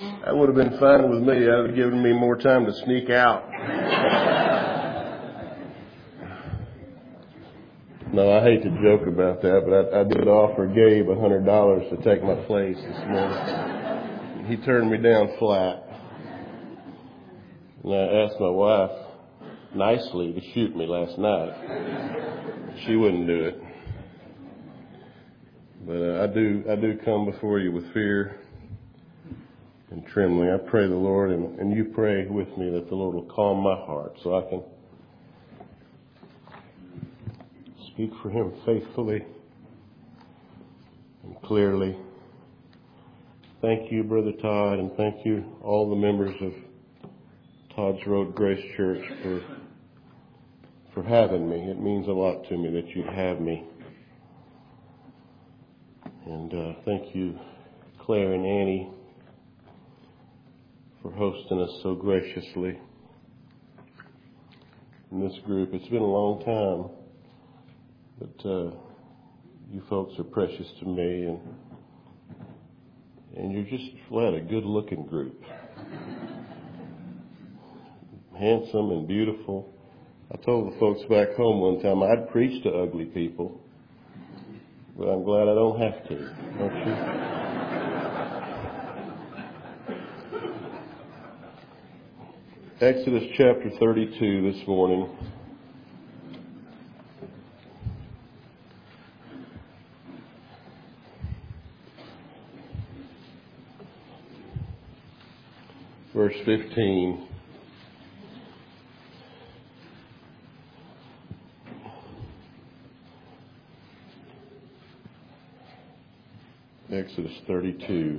That would have been fine with me. That would have given me more time to sneak out. No, I hate to joke about that, but I did offer Gabe $100 to take my place this morning. He turned me down flat. And I asked my wife nicely to shoot me last night. She wouldn't do it. But I do come before you with fear and trembling. I pray the Lord, and you pray with me that the Lord will calm my heart so I can speak for Him faithfully and clearly. Thank you, Brother Todd, and thank you all the members of Todd's Road Grace Church for having me. It means a lot to me that you have me. And thank you, Claire and Annie, for hosting us so graciously in this group. It's been a long time, but you folks are precious to me, and you're just flat a good-looking group. Handsome and beautiful. I told the folks back home one time I'd preach to ugly people, but I'm glad I don't have to, don't you? Exodus chapter 32 this morning. Verse 15. Exodus 32.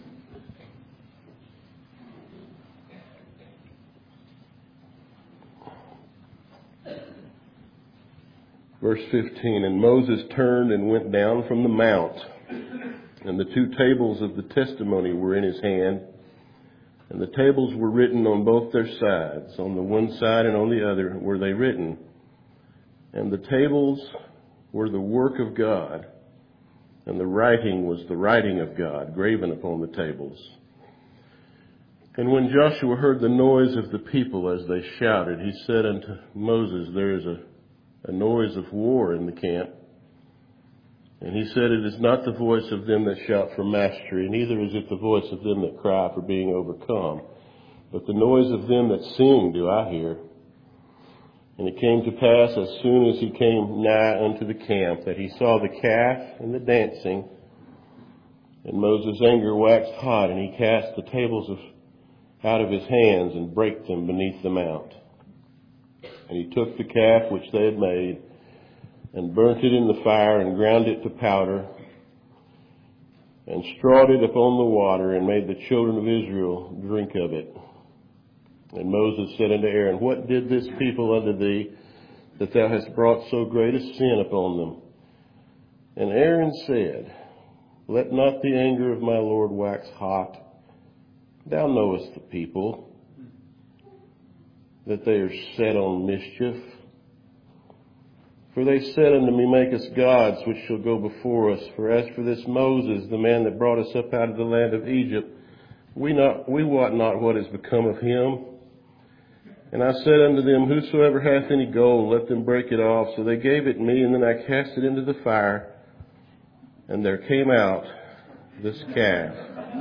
Verse 15, and Moses turned and went down from the mount, and the 2 tables of the testimony were in his hand, and the tables were written on both their sides. On the one side and on the other were they written. And the tables were the work of God, and the writing was the writing of God, graven upon the tables. And when Joshua heard the noise of the people as they shouted, he said unto Moses, there is a noise of war in the camp. And he said, it is not the voice of them that shout for mastery, neither is it the voice of them that cry for being overcome, but the noise of them that sing do I hear. And it came to pass, as soon as he came nigh unto the camp, that he saw the calf and the dancing. And Moses' anger waxed hot, and he cast the tables out of his hands and brake them beneath the mount. And he took the calf which they had made, and burnt it in the fire, and ground it to powder, and strawed it upon the water, and made the children of Israel drink of it. And Moses said unto Aaron, what did this people unto thee, that thou hast brought so great a sin upon them? And Aaron said, let not the anger of my Lord wax hot. Thou knowest the people, that they are set on mischief. For they said unto me, make us gods which shall go before us. For as for this Moses, the man that brought us up out of the land of Egypt, we wot not what is become of him. And I said unto them, whosoever hath any gold, let them break it off. So they gave it me, and then I cast it into the fire, and there came out this calf.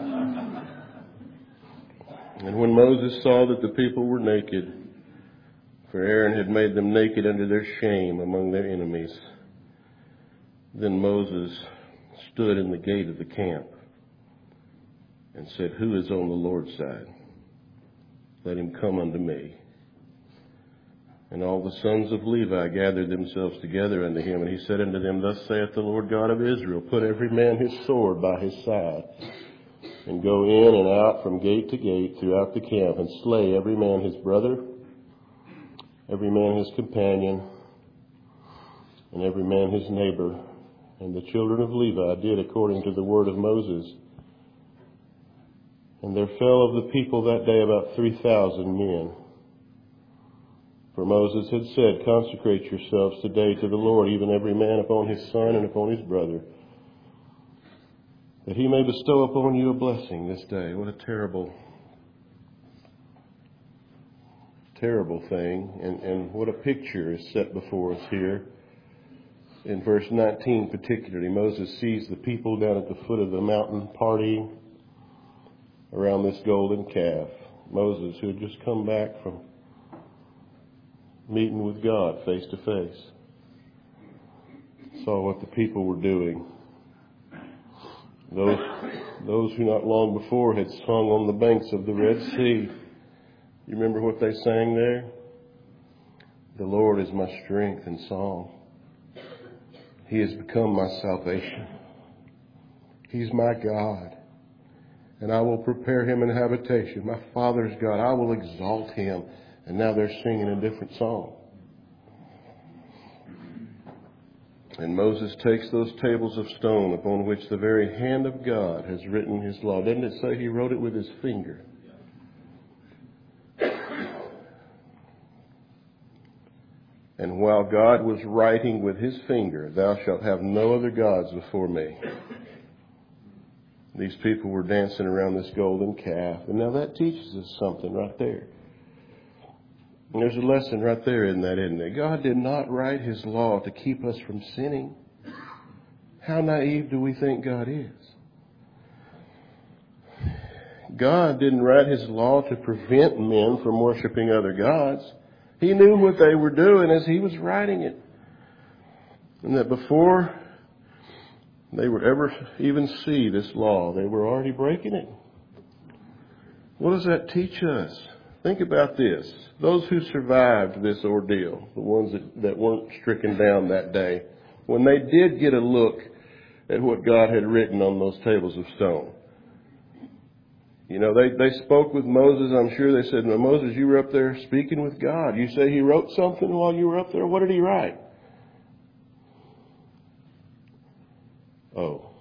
And when Moses saw that the people were naked, for Aaron had made them naked unto their shame among their enemies, then Moses stood in the gate of the camp and said, who is on the Lord's side? Let him come unto me. And all the sons of Levi gathered themselves together unto him, and he said unto them, thus saith the Lord God of Israel, put every man his sword by his side, and go in and out from gate to gate throughout the camp, and slay every man his brother, every man his companion, and every man his neighbor. And the children of Levi did according to the word of Moses. And there fell of the people that day about 3,000 men. For Moses had said, consecrate yourselves today to the Lord, even every man upon his son and upon his brother. that he may bestow upon you a blessing this day. What a terrible, terrible thing. And what a picture is set before us here. In verse 19 particularly, Moses sees the people down at the foot of the mountain partying around this golden calf. Moses, who had just come back from meeting with God face to face, saw what the people were doing. Those who not long before had sung on the banks of the Red Sea. You remember what they sang there? The Lord is my strength and song. He has become my salvation. He's my God, and I will prepare him an habitation. My Father's God, I will exalt him. And now they're singing a different song. And Moses takes those tables of stone upon which the very hand of God has written his law. Doesn't it say he wrote it with his finger? And while God was writing with his finger, thou shalt have no other gods before me. These people were dancing around this golden calf. And now that teaches us something right there. And there's a lesson right there in that, isn't it? God did not write his law to keep us from sinning. How naive do we think God is? God didn't write his law to prevent men from worshiping other gods. He knew what they were doing as he was writing it. And that before they would ever even see this law, they were already breaking it. What does that teach us? Think about this. Those who survived this ordeal, the ones that weren't stricken down that day, when they did get a look at what God had written on those tables of stone, you know, they spoke with Moses. I'm sure they said, "No, Moses, you were up there speaking with God. You say he wrote something while you were up there. What did he write?" Oh.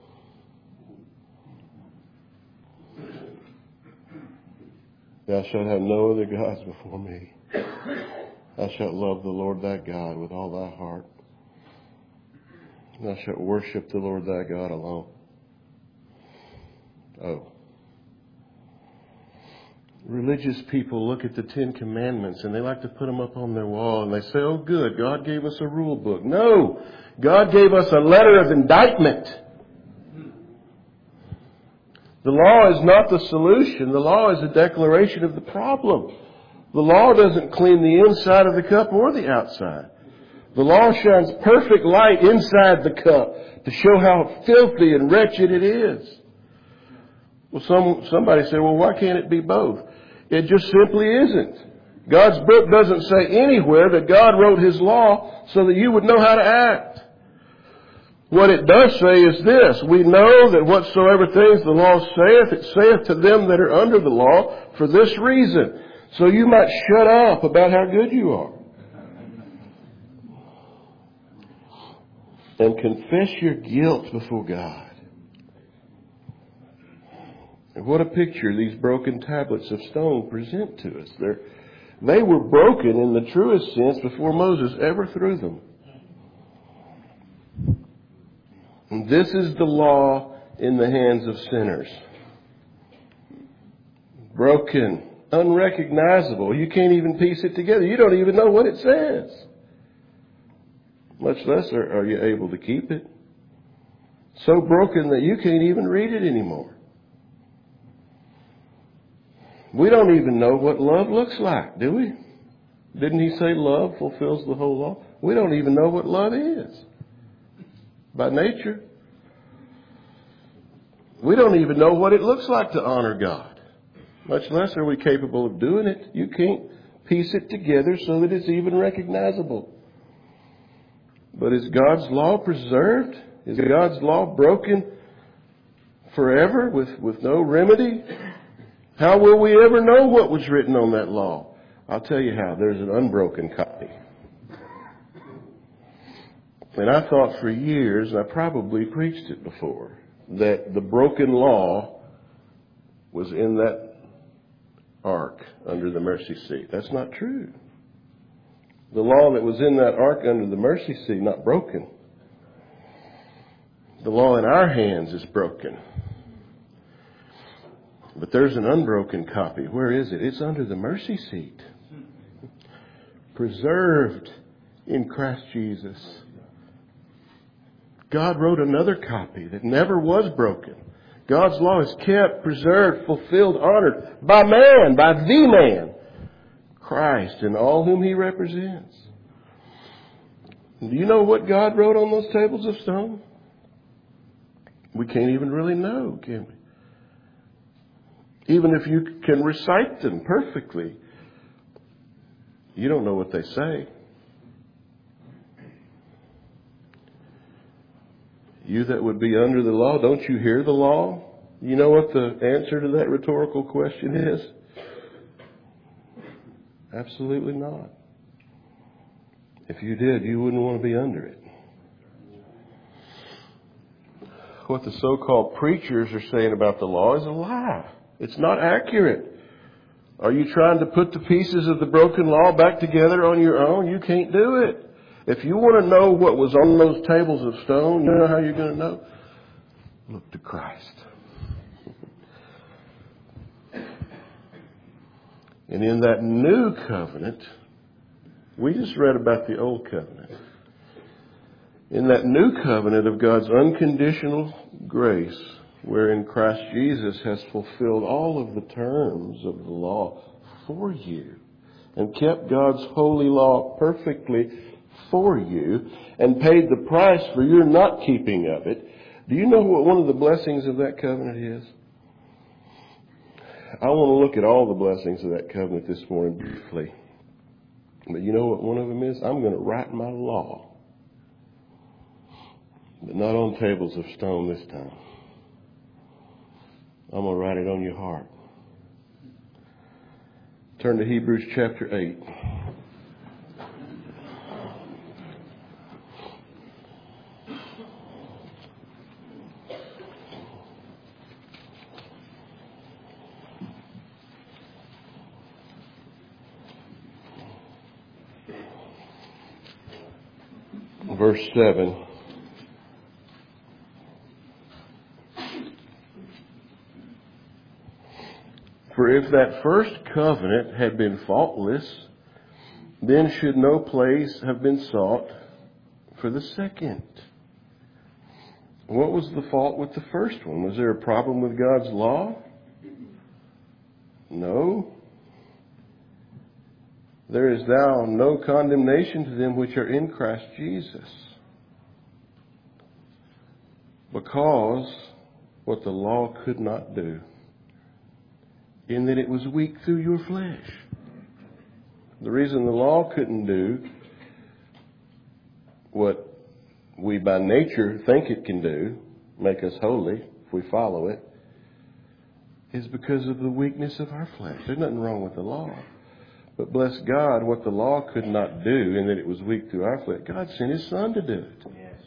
Thou shalt have no other gods before me. Thou shalt love the Lord thy God with all thy heart. Thou shalt worship the Lord thy God alone. Oh. Religious people look at the Ten Commandments and they like to put them up on their wall and they say, "Oh good, God gave us a rule book." No, God gave us a letter of indictment. The law is not the solution. The law is a declaration of the problem. The law doesn't clean the inside of the cup or the outside. The law shines perfect light inside the cup to show how filthy and wretched it is. Well, somebody said, "Well, why can't it be both?" It just simply isn't. God's book doesn't say anywhere that God wrote his law so that you would know how to act. What it does say is this: we know that whatsoever things the law saith, it saith to them that are under the law for this reason, so you might shut up about how good you are. And confess your guilt before God. And what a picture these broken tablets of stone present to us. They were broken in the truest sense before Moses ever threw them. And this is the law in the hands of sinners. Broken, unrecognizable. You can't even piece it together. You don't even know what it says. Much less are you able to keep it. So broken that you can't even read it anymore. We don't even know what love looks like, do we? Didn't he say love fulfills the whole law? We don't even know what love is. By nature. We don't even know what it looks like to honor God. Much less are we capable of doing it. You can't piece it together so that it's even recognizable. But is God's law preserved? Is God's law broken forever with no remedy? How will we ever know what was written on that law? I'll tell you how. There's an unbroken copy. And I thought for years, and I probably preached it before, that the broken law was in that ark under the mercy seat. That's not true. The law that was in that ark under the mercy seat, not broken. The law in our hands is broken. But there's an unbroken copy. Where is it? It's under the mercy seat. Preserved in Christ Jesus. God wrote another copy that never was broken. God's law is kept, preserved, fulfilled, honored by man, by the man, Christ, and all whom He represents. Do you know what God wrote on those tables of stone? We can't even really know, can we? Even if you can recite them perfectly, you don't know what they say. You that would be under the law, don't you hear the law? You know what the answer to that rhetorical question is? Absolutely not. If you did, you wouldn't want to be under it. What the so-called preachers are saying about the law is a lie. It's not accurate. Are you trying to put the pieces of the broken law back together on your own? You can't do it. If you want to know what was on those tables of stone, you know how you're going to know? Look to Christ. And in that new covenant, we just read about the old covenant. In that new covenant of God's unconditional grace, wherein Christ Jesus has fulfilled all of the terms of the law for you and kept God's holy law perfectly for you and paid the price for your not keeping of it. Do you know what one of the blessings of that covenant is? I want to look at all the blessings of that covenant this morning briefly. But you know what one of them is? I'm going to write my law. But not on tables of stone this time. I'm going to write it on your heart. Turn to Hebrews chapter 8. Verse 7. For if that first covenant had been faultless, then should no place have been sought for the second. What was the fault with the first one? Was there a problem with God's law? No. There is now no condemnation to them which are in Christ Jesus. Because what the law could not do, in that it was weak through your flesh. The reason the law couldn't do what we by nature think it can do, make us holy if we follow it, is because of the weakness of our flesh. There's nothing wrong with the law. But bless God, what the law could not do, in that it was weak through our flesh, God sent His Son to do it.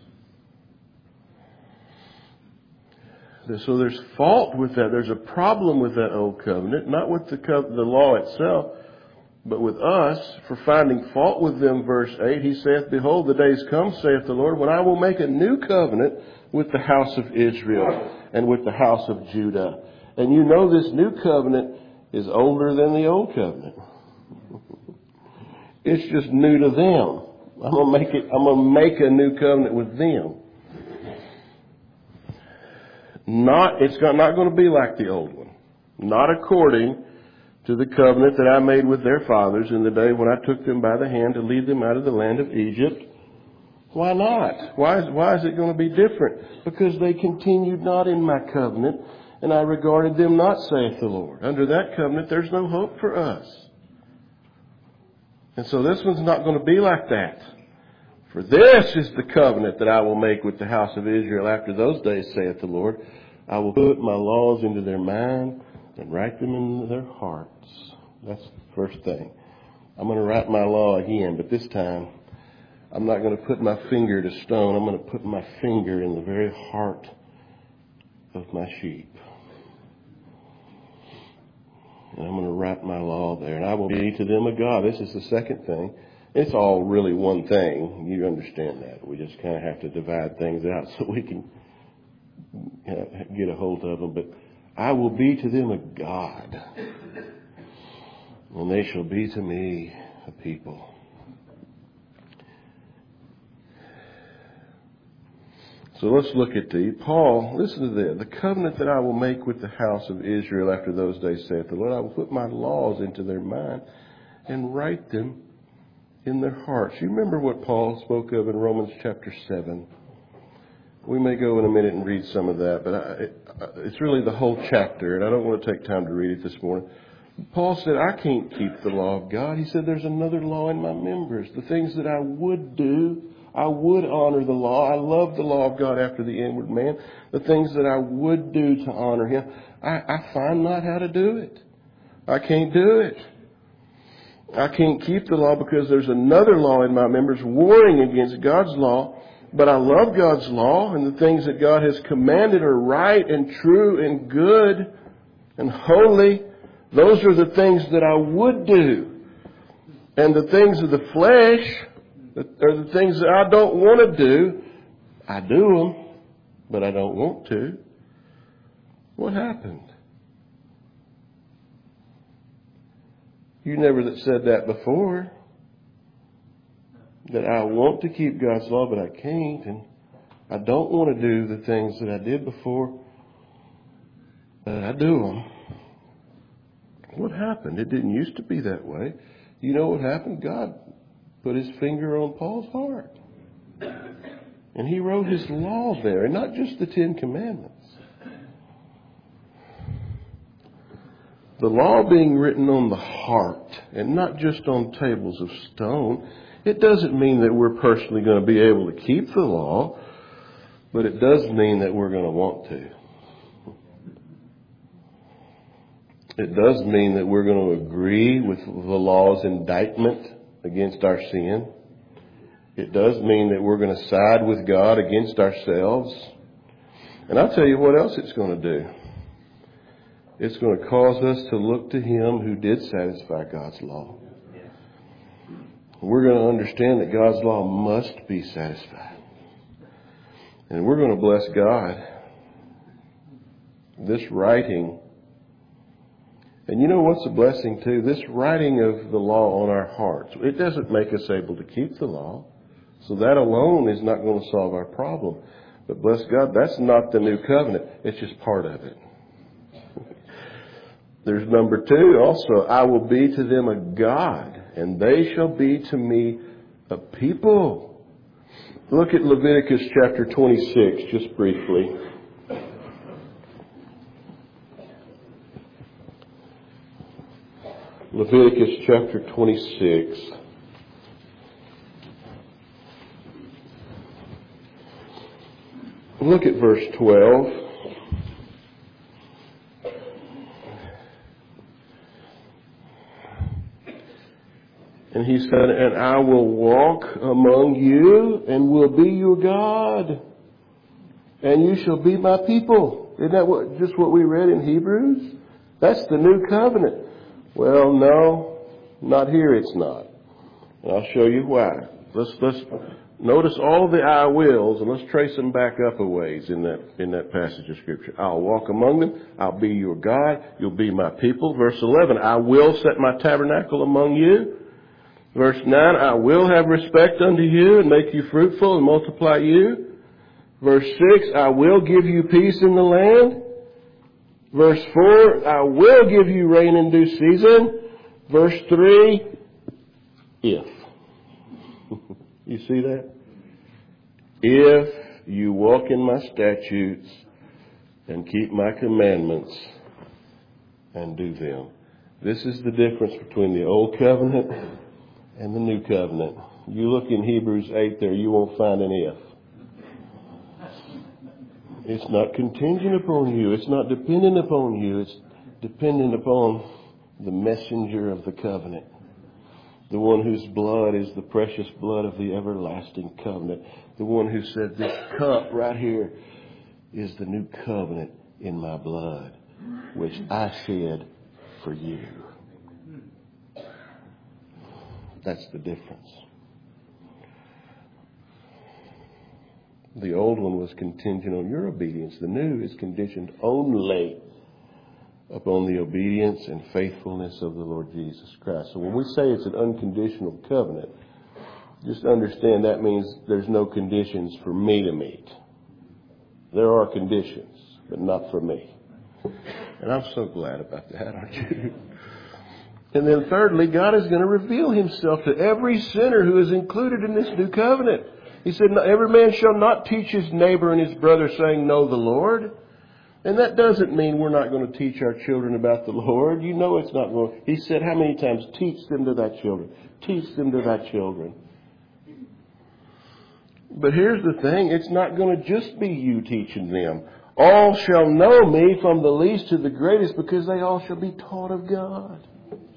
So there's fault with that. There's a problem with that old covenant, not with the law itself, but with us for finding fault with them. Verse 8, He saith, Behold, the days come, saith the Lord, when I will make a new covenant with the house of Israel and with the house of Judah. And you know this new covenant is older than the old covenant. It's just new to them. I'm going to make a new covenant with them. It's not going to be like the old one. Not according to the covenant that I made with their fathers in the day when I took them by the hand to lead them out of the land of Egypt. Why not? Why is it going to be different? Because they continued not in my covenant, and I regarded them not, saith the Lord. Under that covenant, there's no hope for us. And so this one's not going to be like that. For this is the covenant that I will make with the house of Israel after those days, saith the Lord. I will put my laws into their mind and write them into their hearts. That's the first thing. I'm going to write my law again, but this time I'm not going to put my finger to stone. I'm going to put my finger in the very heart of my sheep. And I'm going to write my law there. And I will be to them a God. This is the second thing. It's all really one thing. You understand that. We just kind of have to divide things out so we can get a hold of them. But I will be to them a God, and they shall be to me a people. So let's look at Paul, listen to this. The covenant that I will make with the house of Israel after those days, saith the Lord, I will put my laws into their mind and write them in their hearts. You remember what Paul spoke of in Romans chapter 7. We may go in a minute and read some of that, but it's really the whole chapter, and I don't want to take time to read it this morning. Paul said, I can't keep the law of God. He said, there's another law in my members. The things that I would do, I would honor the law. I love the law of God after the inward man. The things that I would do to honor Him, I find not how to do it. I can't do it. I can't keep the law because there's another law in my members warring against God's law. But I love God's law, and the things that God has commanded are right and true and good and holy. Those are the things that I would do. And the things of the flesh are the things that I don't want to do. I do them, but I don't want to. What happened? You never said that before. That I want to keep God's law, but I can't. And I don't want to do the things that I did before, but I do them. What happened? It didn't used to be that way. You know what happened? God put His finger on Paul's heart. And he wrote His law there, and not just the 10 Commandments. The law being written on the heart, and not just on tables of stone, it doesn't mean that we're personally going to be able to keep the law, but it does mean that we're going to want to. It does mean that we're going to agree with the law's indictment against our sin. It does mean that we're going to side with God against ourselves. And I'll tell you what else it's going to do. It's going to cause us to look to Him who did satisfy God's law. We're going to understand that God's law must be satisfied. And we're going to bless God. This writing, and you know what's a blessing too? This writing of the law on our hearts. It doesn't make us able to keep the law. So that alone is not going to solve our problem. But bless God, that's not the new covenant. It's just part of it. There's number 2 also. I will be to them a God, and they shall be to me a people. Look at Leviticus chapter 26, just briefly. Leviticus chapter 26. Look at verse 12. And he said, and I will walk among you and will be your God. And you shall be my people. Isn't that just what we read in Hebrews? That's the new covenant. Well, no, not here it's not. And I'll show you why. Let's notice all the I wills, and let's trace them back up a ways in that passage of Scripture. I'll walk among them. I'll be your God. You'll be my people. Verse 11, I will set my tabernacle among you. Verse 9, I will have respect unto you and make you fruitful and multiply you. Verse 6, I will give you peace in the land. Verse 4, I will give you rain in due season. Verse 3, if. You see that? If you walk in my statutes and keep my commandments and do them. This is the difference between the old covenant and the new covenant. You look in Hebrews 8 there, you won't find an if. It's not contingent upon you. It's not dependent upon you. It's dependent upon the messenger of the covenant. The one whose blood is the precious blood of the everlasting covenant. The one who said, this cup right here is the new covenant in my blood, which I shed for you. That's the difference. The old one was contingent on your obedience. The new is conditioned only upon the obedience and faithfulness of the Lord Jesus Christ. So when we say it's an unconditional covenant, just understand that means there's no conditions for me to meet. There are conditions, but not for me. And I'm so glad about that, aren't you? And then thirdly, God is going to reveal himself to every sinner who is included in this new covenant. He said, every man shall not teach his neighbor and his brother, saying, know the Lord. And that doesn't mean we're not going to teach our children about the Lord. You know it's not going. He said, how many times? Teach them to thy children. Teach them to thy children. But here's the thing. It's not going to just be you teaching them. All shall know me, from the least to the greatest, because they all shall be taught of God.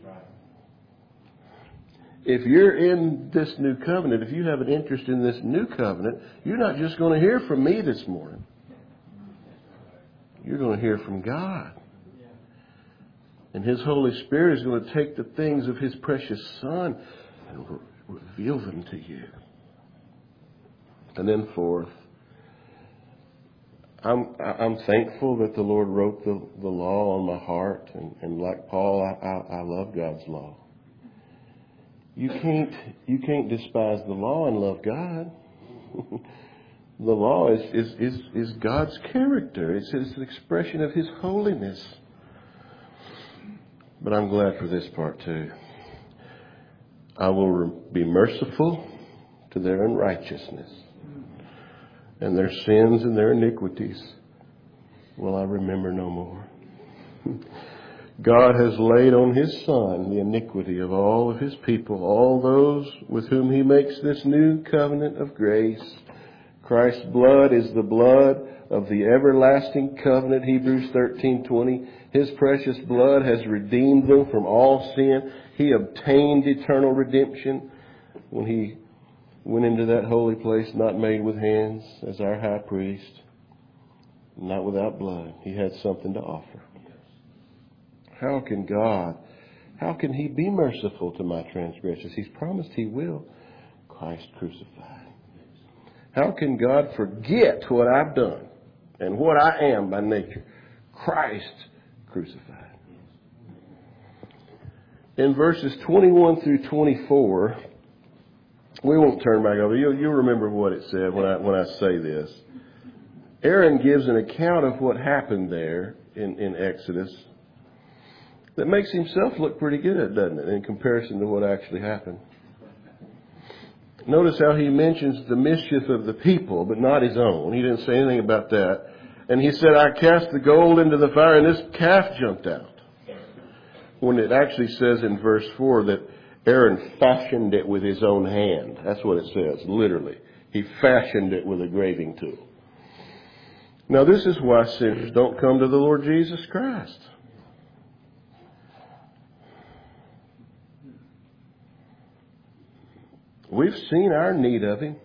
If you're in this new covenant, if you have an interest in this new covenant, you're not just going to hear from me this morning. You're going to hear from God. And His Holy Spirit is going to take the things of His precious Son and reveal them to you. And then fourth, I'm thankful that the Lord wrote the law on my heart. And like Paul, I love God's law. You can't despise the law and love God. The law is God's character. It's an expression of His holiness. But I'm glad for this part too. I will be merciful to their unrighteousness, and their sins and their iniquities will I remember no more. God has laid on His Son the iniquity of all of His people, all those with whom He makes this new covenant of grace. Christ's blood is the blood of the everlasting covenant, Hebrews 13:20. His precious blood has redeemed them from all sin. He obtained eternal redemption when He went into that holy place not made with hands as our high priest, not without blood. He had something to offer. How can He be merciful to my transgressions? He's promised He will. Christ crucified. How can God forget what I've done and what I am by nature? Christ crucified. In verses 21 through 24, we won't turn back over. You'll remember what it said when I say this. Aaron gives an account of what happened there in Exodus that makes himself look pretty good, doesn't it, in comparison to what actually happened. Notice how he mentions the mischief of the people, but not his own. He didn't say anything about that. And he said, I cast the gold into the fire, and this calf jumped out. When it actually says in verse 4 that Aaron fashioned it with his own hand. That's what it says, literally. He fashioned it with a graving tool. Now, this is why sinners don't come to the Lord Jesus Christ. We've seen our need of Him.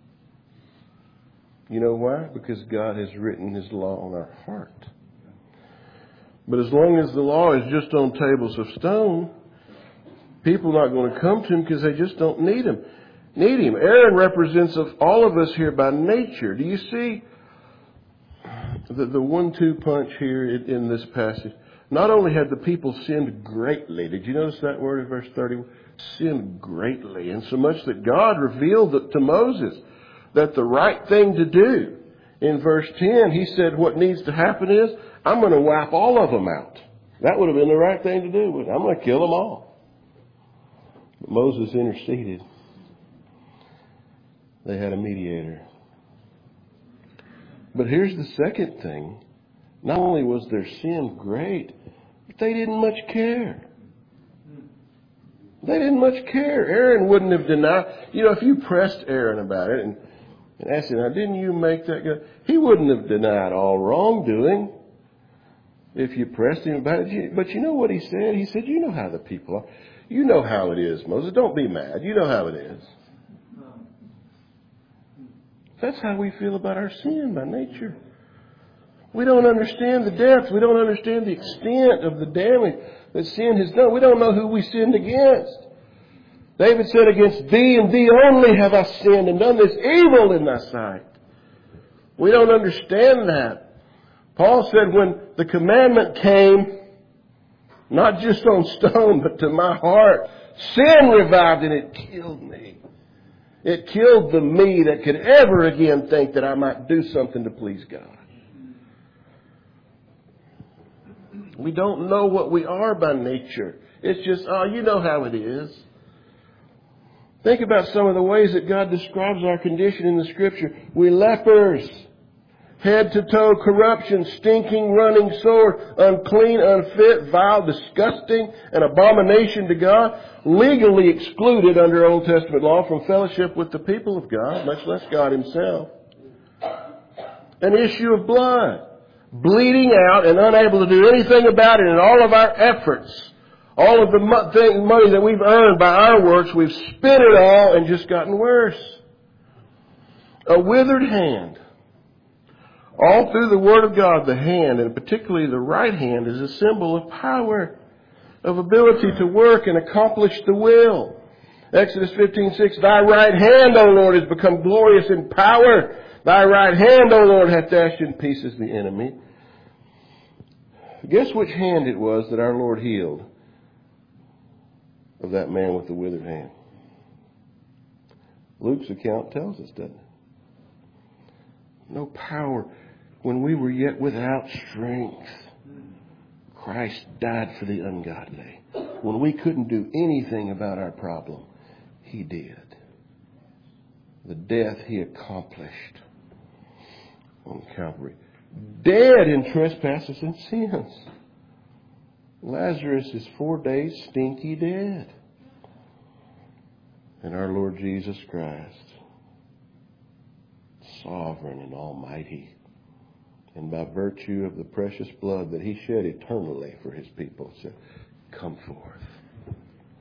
You know why? Because God has written His law on our heart. But as long as the law is just on tables of stone, people are not going to come to Him because they just don't need Him. Aaron represents all of us here by nature. Do you see the 1-2 punch here in this passage? Not only had the people sinned greatly. Did you notice that word in verse 31? Sinned greatly. And so much that God revealed to Moses that the right thing to do. In verse 10, He said what needs to happen is, I'm going to wipe all of them out. That would have been the right thing to do. I'm going to kill them all. But Moses interceded. They had a mediator. But here's the second thing. Not only was their sin great, but they didn't much care. They didn't much care. Aaron wouldn't have denied. If you pressed Aaron about it and asked him, now, didn't you make that good? He wouldn't have denied all wrongdoing if you pressed him about it. But you know what he said? He said, you know how the people are. You know how it is, Moses. Don't be mad. You know how it is. That's how we feel about our sin by nature. We don't understand the depth. We don't understand the extent of the damage that sin has done. We don't know who we sinned against. David said, against Thee and Thee only have I sinned and done this evil in Thy sight. We don't understand that. Paul said when the commandment came, Not just on stone, but to my heart. Sin revived and it killed me. It killed the me that could ever again think that I might do something to please God. We don't know what we are by nature. It's just, you know how it is. Think about some of the ways that God describes our condition in the Scripture. We lepers, head to toe corruption, stinking, running sore, unclean, unfit, vile, disgusting, an abomination to God, legally excluded under Old Testament law from fellowship with the people of God, much less God Himself. An issue of blood, bleeding out and unable to do anything about it in all of our efforts. All of the money that we've earned by our works, we've spent it all and just gotten worse. A withered hand. All through the Word of God, the hand, and particularly the right hand, is a symbol of power, of ability to work and accomplish the will. Exodus 15:6, Thy right hand, O Lord, has become glorious in power. Thy right hand, O Lord, hath dashed in pieces the enemy. Guess which hand it was that our Lord healed of that man with the withered hand? Luke's account tells us, doesn't it? No power. When we were yet without strength, Christ died for the ungodly. When we couldn't do anything about our problem, He did. The death He accomplished on Calvary. Dead in trespasses and sins. Lazarus is 4 days stinky dead. And our Lord Jesus Christ, sovereign and almighty, and by virtue of the precious blood that He shed eternally for His people, said, come forth.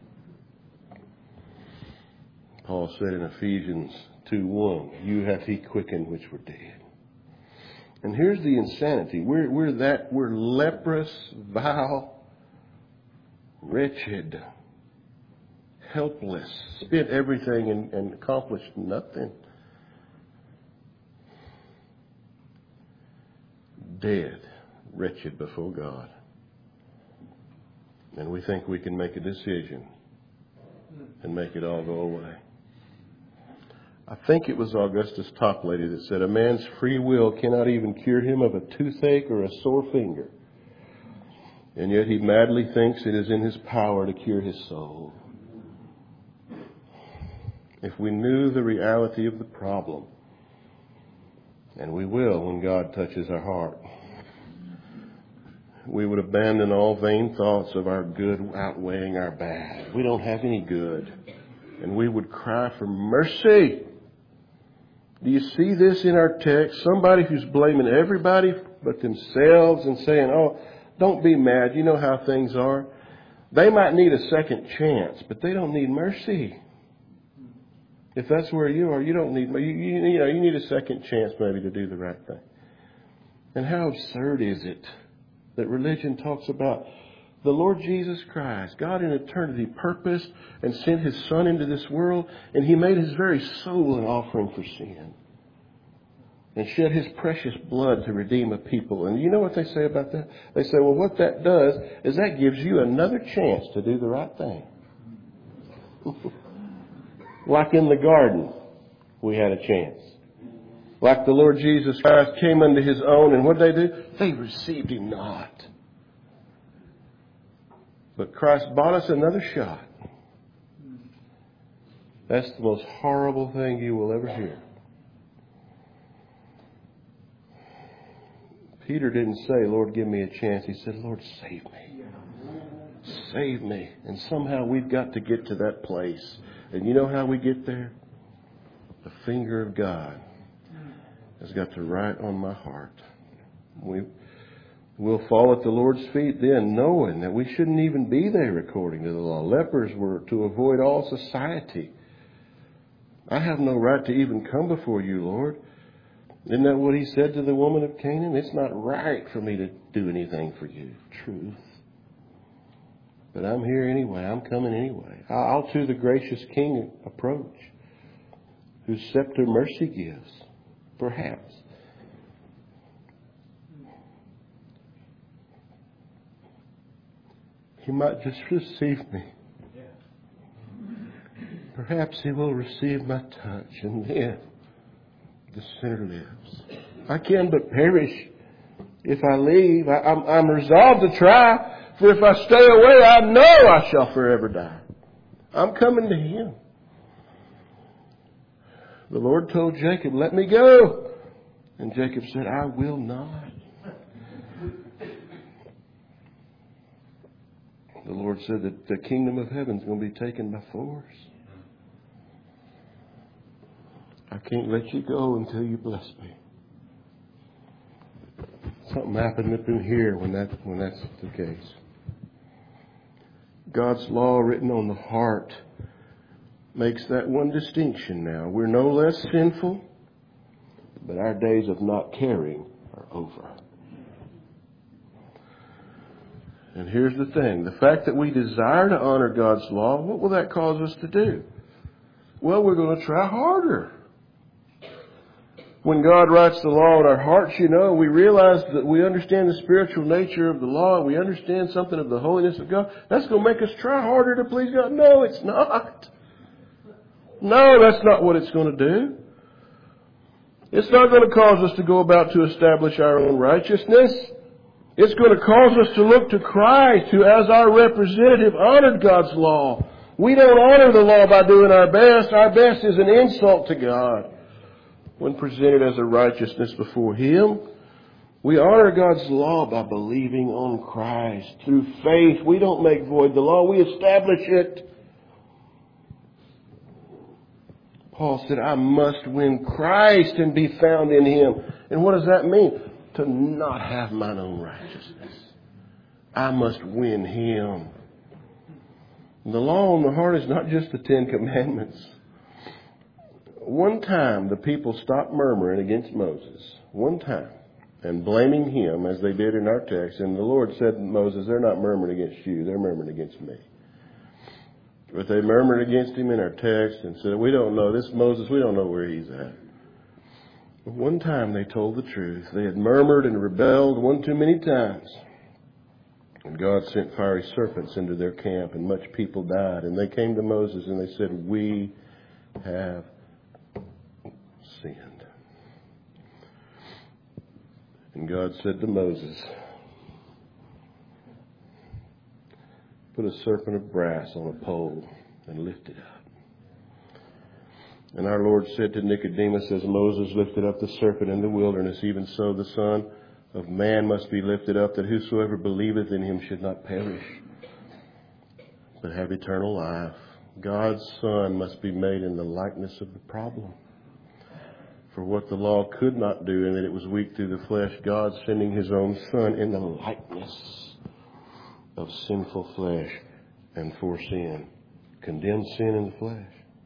Paul said in Ephesians 2:1, you hath He quickened which were dead. And here's the insanity. We're leprous, vile, wretched, helpless, spent everything and accomplished nothing. Dead, wretched before God. And we think we can make a decision and make it all go away. I think it was Augustus Toplady that said, a man's free will cannot even cure him of a toothache or a sore finger. And yet he madly thinks it is in his power to cure his soul. If we knew the reality of the problem, and we will when God touches our heart, we would abandon all vain thoughts of our good outweighing our bad. We don't have any good. And we would cry for mercy. Do you see this in our text? Somebody who's blaming everybody but themselves and saying, oh, don't be mad. You know how things are. They might need a second chance, but they don't need mercy. If that's where you are, you don't need, you need a second chance maybe to do the right thing. And how absurd is it that religion talks about the Lord Jesus Christ, God in eternity purposed and sent His Son into this world, and He made His very soul an offering for sin. And shed His precious blood to redeem a people. And you know what they say about that? They say, well, what that does is that gives you another chance to do the right thing. Like in the garden, we had a chance. Like the Lord Jesus Christ came unto His own, and what did they do? They received Him not. But Christ bought us another shot. That's the most horrible thing you will ever hear. Peter didn't say, Lord, give me a chance. He said, Lord, save me. Save me. And somehow we've got to get to that place. And you know how we get there? The finger of God has got to write on my heart. We'll fall at the Lord's feet then, knowing that we shouldn't even be there according to the law. Lepers were to avoid all society. I have no right to even come before you, Lord. Isn't that what He said to the woman of Canaan? It's not right for me to do anything for you. Truth. But I'm here anyway. I'm coming anyway. I'll to the gracious King approach, whose scepter mercy gives, perhaps. He might just receive me. Perhaps He will receive my touch, and then the sinner lives. I can but perish if I leave. I'm resolved to try, for if I stay away, I know I shall forever die. I'm coming to Him. The Lord told Jacob, let me go. And Jacob said, I will not. The Lord said that the kingdom of heaven is going to be taken by force. I can't let you go until you bless me. Something happened up in here when that's the case. God's law written on the heart makes that one distinction now. We're no less sinful, but our days of not caring are over. And here's the thing. The fact that we desire to honor God's law, what will that cause us to do? Well, we're going to try harder. When God writes the law in our hearts, we realize that we understand the spiritual nature of the law and we understand something of the holiness of God. That's going to make us try harder to please God. No, it's not. No, that's not what it's going to do. It's not going to cause us to go about to establish our own righteousness. It's going to cause us to look to Christ, who as our representative honored God's law. We don't honor the law by doing our best. Our best is an insult to God when presented as a righteousness before Him. We honor God's law by believing on Christ. Through faith, we don't make void the law, we establish it. Paul said, I must win Christ and be found in Him. And what does that mean? To not have mine own righteousness. I must win Him. The law on the heart is not just the 10 Commandments. One time the people stopped murmuring against Moses. One time. And blaming him as they did in our text. And the Lord said to Moses, they're not murmuring against you, they're murmuring against me. But they murmured against him in our text and said, we don't know this Moses, we don't know where he's at. But one time they told the truth. They had murmured and rebelled one too many times. And God sent fiery serpents into their camp and much people died. And they came to Moses and they said, we have sinned. And God said to Moses, put a serpent of brass on a pole and lift it up. And our Lord said to Nicodemus, as Moses lifted up the serpent in the wilderness, even so the Son of Man must be lifted up, that whosoever believeth in Him should not perish, but have eternal life. God's Son must be made in the likeness of the problem. For what the law could not do, in that it was weak through the flesh, God sending His own Son in the likeness of sinful flesh, and for sin, condemned sin in the flesh.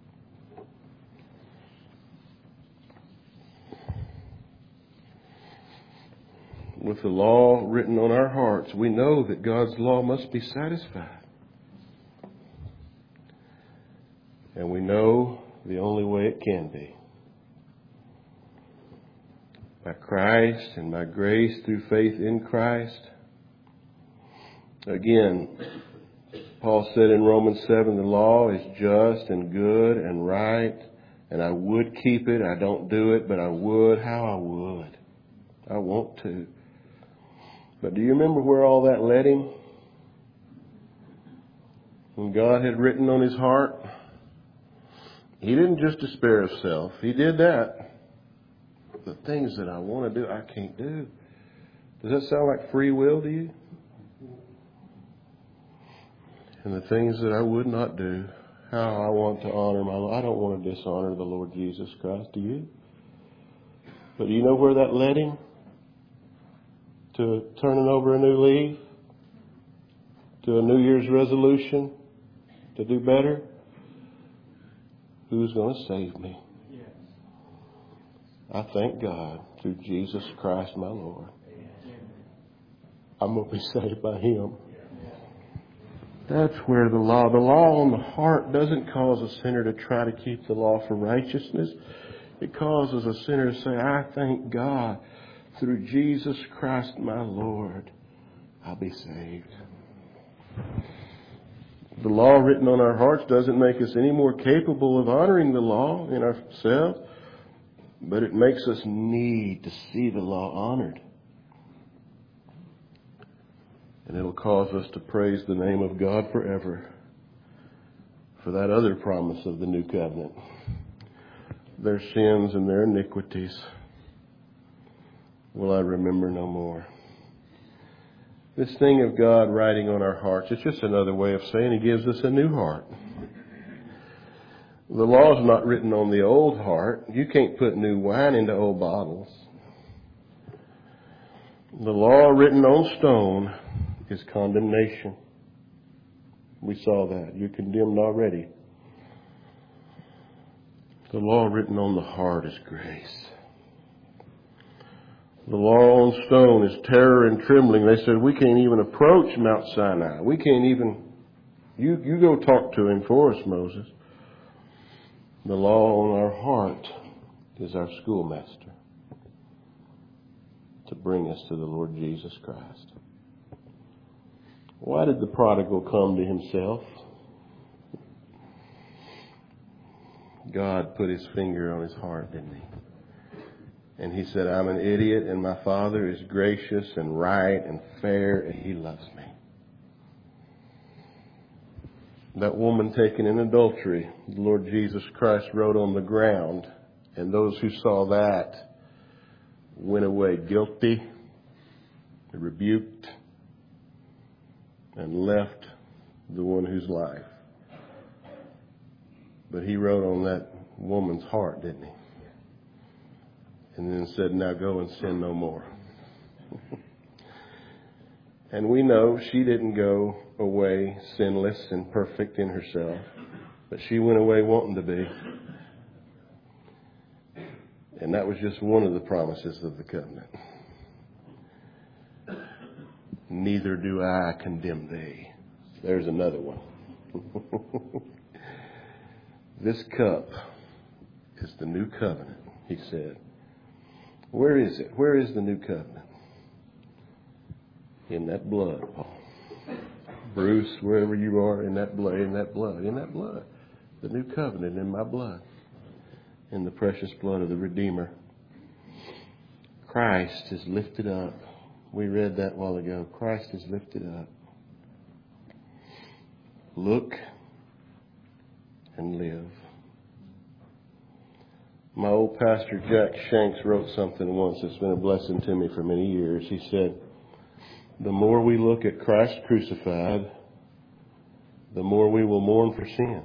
With the law written on our hearts, we know that God's law must be satisfied. And we know the only way it can be. By Christ and by grace through faith in Christ. Again, Paul said in Romans 7, the law is just and good and right, and I would keep it. I don't do it, but I would. How I would. I want to. But do you remember where all that led him? When God had written on his heart, he didn't just despair of self. He did that. The things that I want to do, I can't do. Does that sound like free will to you? And the things that I would not do, how I want to honor my Lord. I don't want to dishonor the Lord Jesus Christ. Do you? But do you know where that led him? To turning over a new leaf? To a New Year's resolution? To do better? Who's going to save me? I thank God through Jesus Christ my Lord. I'm going to be saved by Him. That's where the law on the heart doesn't cause a sinner to try to keep the law for righteousness. It causes a sinner to say, I thank God through Jesus Christ my Lord, I'll be saved. The law written on our hearts doesn't make us any more capable of honoring the law in ourselves, but it makes us need to see the law honored. And it'll cause us to praise the name of God forever for that other promise of the new covenant. Their sins and their iniquities will I remember no more. This thing of God writing on our hearts, it's just another way of saying He gives us a new heart. The law is not written on the old heart. You can't put new wine into old bottles. The law written on stone is condemnation. We saw that. You're condemned already. The law written on the heart is grace. The law on stone is terror and trembling. They said, we can't even approach Mount Sinai. We can't even, you go talk to him for us, Moses. The law on our heart is our schoolmaster to bring us to the Lord Jesus Christ. Why did the prodigal come to himself? God put his finger on his heart, didn't he? And he said, I'm an idiot and my Father is gracious and right and fair and He loves me. That woman taken in adultery, the Lord Jesus Christ wrote on the ground, and those who saw that went away guilty, rebuked, and left the one whose life. But He wrote on that woman's heart, didn't He? And then said, now go and sin no more. And we know she didn't go away sinless and perfect in herself, but she went away wanting to be. And that was just one of the promises of the covenant. Neither do I condemn thee. There's another one. This cup is the new covenant, He said. Where is it? Where is the new covenant? In that blood, Paul. Bruce, wherever you are, in that blood, in that blood, in that blood. The new covenant in my blood. In the precious blood of the Redeemer. Christ is lifted up. We read that a while ago. Christ is lifted up. Look and live. My old pastor Jack Shanks wrote something once that's been a blessing to me for many years. He said, the more we look at Christ crucified, the more we will mourn for sin.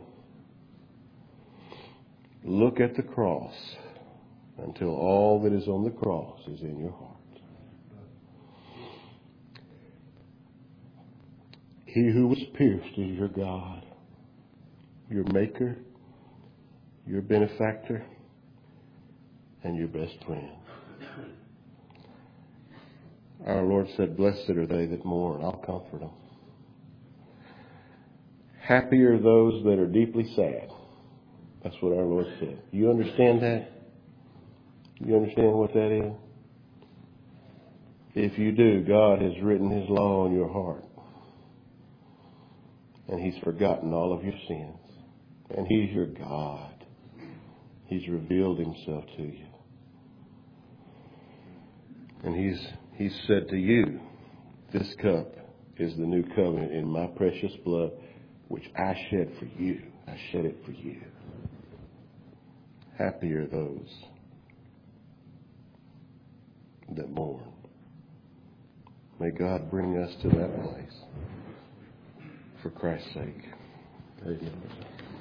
Look at the cross until all that is on the cross is in your heart. He who was pierced is your God, your Maker, your benefactor, and your best friend. Our Lord said, blessed are they that mourn. I'll comfort them. Happy are those that are deeply sad. That's what our Lord said. You understand that? You understand what that is? If you do, God has written His law on your heart. And He's forgotten all of your sins. And He's your God. He's revealed Himself to you. And He's said to you, this cup is the new covenant in my precious blood, which I shed for you. I shed it for you. Happy are those that mourn. May God bring us to that place for Christ's sake. Amen.